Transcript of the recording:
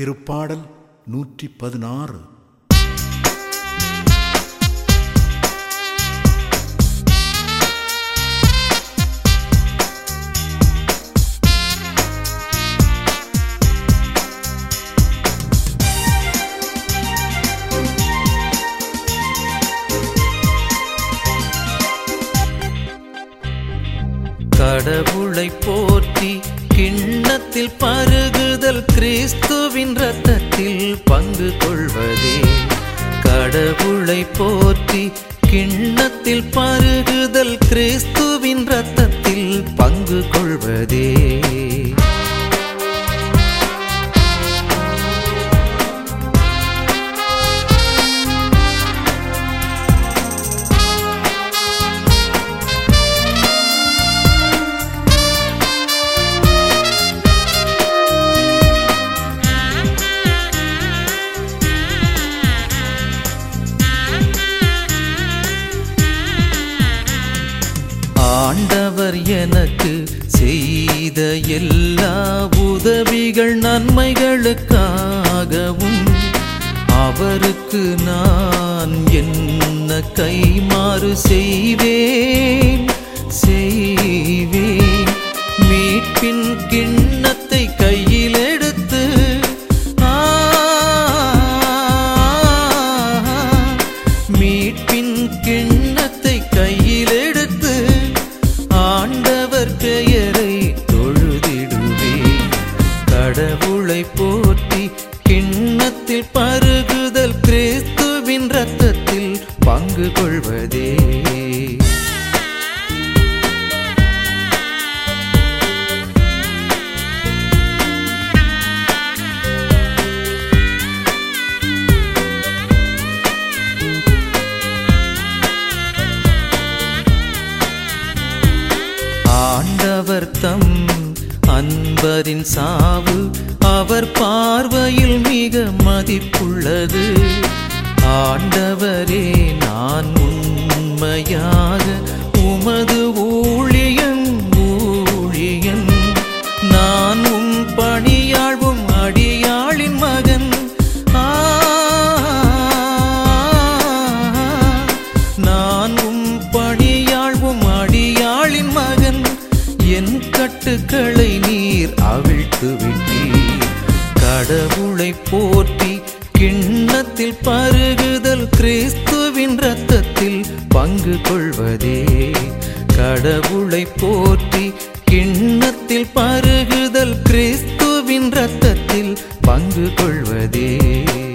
திருப்பாடல் 116. கடவுளை போற்றி கிண்ணத்தில் பருகுதல் கிறிஸ்துவின் இரத்தத்தில் பங்கு கொள்வதே. கடவுளை போற்றி கிண்ணத்தில் பருகுதல் கிறிஸ்துவின் இரத்தத்தில் பங்கு கொள்வதே. ஆண்டவர் எனக்கு செய்த எல்லா உதவிகள் நன்மைகளுக்காகவும் அவருக்கு நான் என்ன கைமாறு செய்வேன். மீட்பின் கிண்ணத்தை கையில் எடுத்து மீட்பின் கிண்ணத்தை கையில் எடுத்து ஆண்டவர் பெயரை தொழுதிடுவே. கடவுளை போற்றி கிண்ணத்தில் பருகுதல் கிறிஸ்துவின் இரத்தத்தில் பங்கு கொள்வதே. ஆண்டவர் தம் அன்பரின் சாவு அவர் பார்வையில் மிக மதிப்புள்ளது. ஆண்டவரே, நான் உண்மையாக உமது ஊழியன். நான் உம் பணியாழ்வும் அடியாளின் மகன். நான் உம் பணியாழ்வும் அடியாளின் மகன். என் கட்டுக்களை நீர் அவிழ்த்து விட்டீர். கடவுளை போற்றி கிண்ணத்தில் பருகுதல் கிறிஸ்துவின் இரத்தத்தில் பங்கு கொள்வதே. கடவுளை போற்றி கிண்ணத்தில் பருகுதல் கிறிஸ்துவின் இரத்தத்தில் பங்கு கொள்வதே.